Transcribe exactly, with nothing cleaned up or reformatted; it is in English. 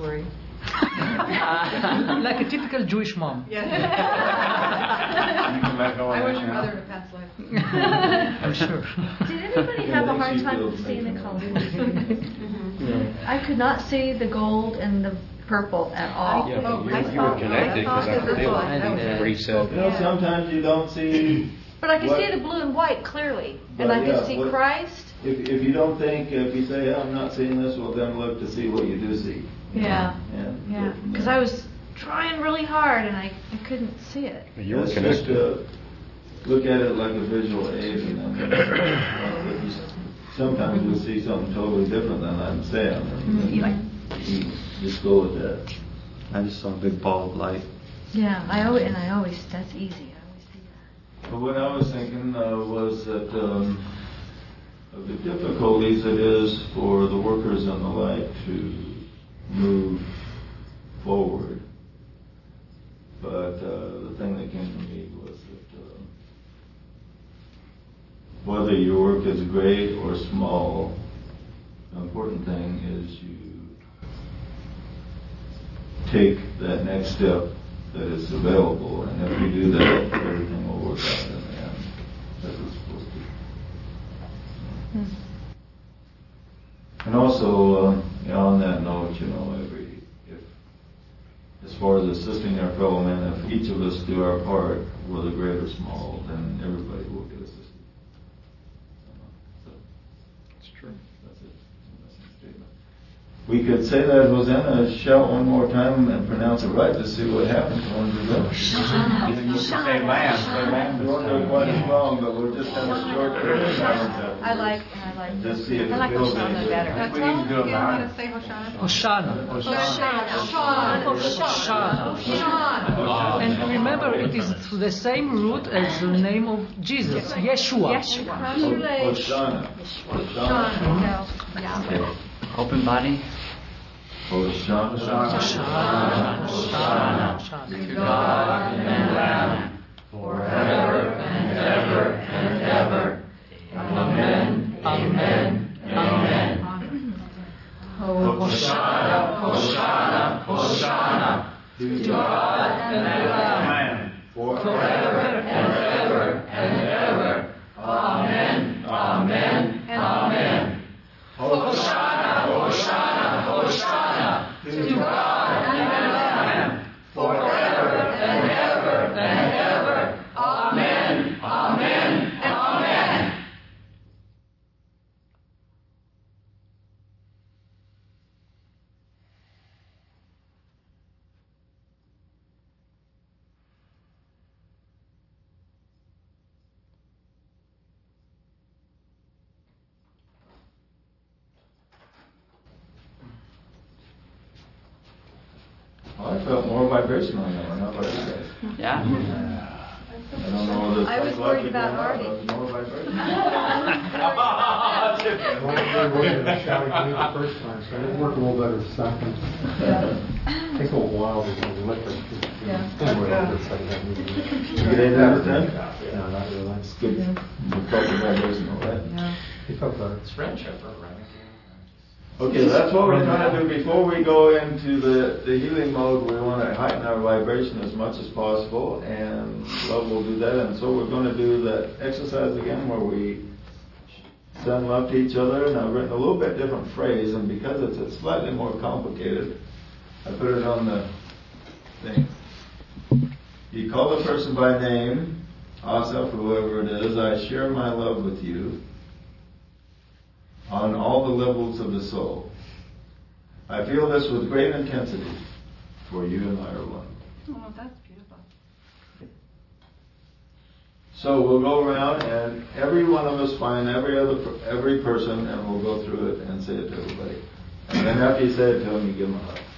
worry. Like a typical Jewish mom. Yeah. I was your mother in a past life. I'm sure. Did anybody have a hard time seeing the colors? Mm-hmm. I could not see the gold and the purple at all. Yeah, Oh, but I you, you saw- were connected I saw because I could the feel thought. it. That was That's it. what he said. You know, sometimes you don't see. But I could what- see the blue and white clearly, But and I could yeah, see what- Christ. If, if you don't think, if you say, I'm not seeing this, well, then look to see what you do see. Yeah, Yeah. yeah. Because I was trying really hard and I, I couldn't see it. You were It's connected. just, uh, look at it like a visual aid, and then uh, you s- sometimes you'll see something totally different than I'm saying. And You like, you just go with that. I just saw a big ball of light. yeah, I always, and I always, that's easy. I always see that. But what I was thinking uh, was that um, of the difficulties it is for the workers in the light to move forward. But uh, the thing that came to me was that uh, whether your work is great or small, the important thing is you take that next step that is available, and if you do that, everything will work out in the end as it's supposed to. Hmm. And also, uh, you know, on that note, you know, every if as far as assisting our fellow men, if each of us do our part, whether great or small, then everybody will get assisted. So, It's true. that's it. That's my statement. We could say that Hosanna shout one more time and pronounce it right to see what happens when we do. Say lamb, say lamb. We won't do it quite as long, but we'll just have a short period of time. I like, I like, Just see if I it like feels Hosanna any better. Now We tell need to do them it again how live. to say Hoshana. Hoshana. Hoshana. Hoshana. Hoshana. And remember, it is the same root as the name of Jesus, Yeshua. Hosanna. Hosanna. Yeah. Open body. Hosanna. Hoshana. Hoshana. To God and Lamb, forever and ever and ever. Amen. Amen. Amen. Hosanna, Hosanna, Hosanna. To God and Lamb, forever and ever and ever. Amen. Amen. Amen. Hosanna, Hosanna, Hosanna. To God and Lamb, forever and ever and ever. Amen. Amen. Amen. Oh, I felt more vibration on that one. How about you guys? Yeah. I don't know whether it's I was like worried electric about or not, Artie. but more vibration. the first time, so it worked a little better the second. It takes a little while to get electric. You get eight out of ten? No, not really. That's good. You felt the vibration, all right? It felt better. It's friendship, right? Okay, that's what we're trying to do. Before we go into the, the healing mode, we want to heighten our vibration as much as possible, and love will do that. And so we're going to do that exercise again where we send love to each other. And I've written a little bit different phrase, and because it's, it's slightly more complicated, I put it on the thing. You call the person by name, Asaf, whoever it is. I share my love with you on all the levels of the soul. I feel this with great intensity, for you and I are one. Oh, that's beautiful. So we'll go around and every one of us find every other every person, and we'll go through it and say it to everybody. And then after you say it to them, you give them a hug.